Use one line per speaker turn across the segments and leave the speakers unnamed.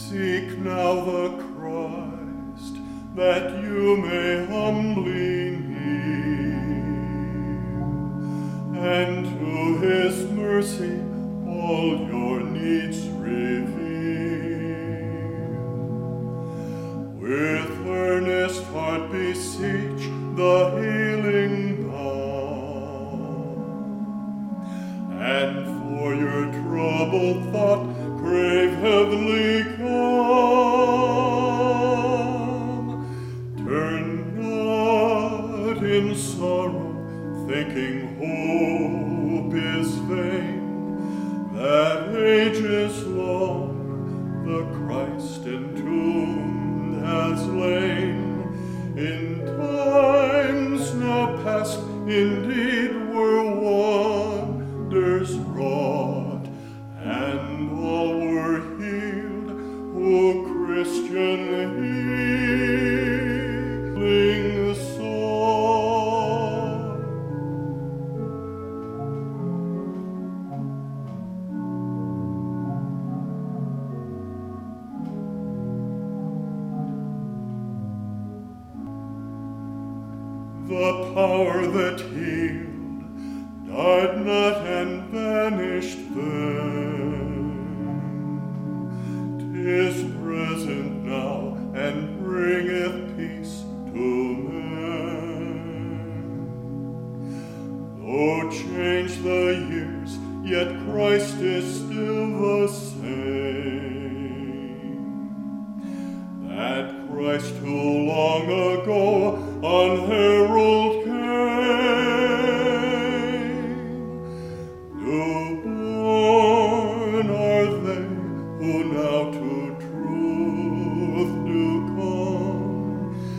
Seek now the Christ, that you may humbly kneel, and to his mercy all your needs reveal. With earnest heart beseech the healing balm, and for your troubled thought crave heavenly calm. Turn not in sorrow, thinking hope is vain, that ages long the Christ entombed has lain. In times now past indeed were wonders wrought, and all were healed who Christian healing sought. The power that healed died not and vanished then. 'Tis present now and bringeth peace to men. Though changed the years, yet Christ is still the same. That Christ who long ago on herald came, newborn are they who now to truth do come.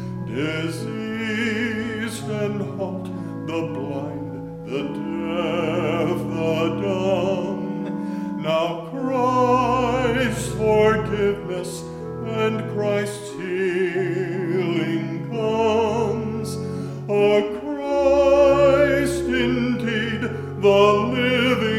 Diseased and halt, the blind, the deaf, the dumb, now Christ's forgiveness and Christ's healing comes. A Christ indeed, the living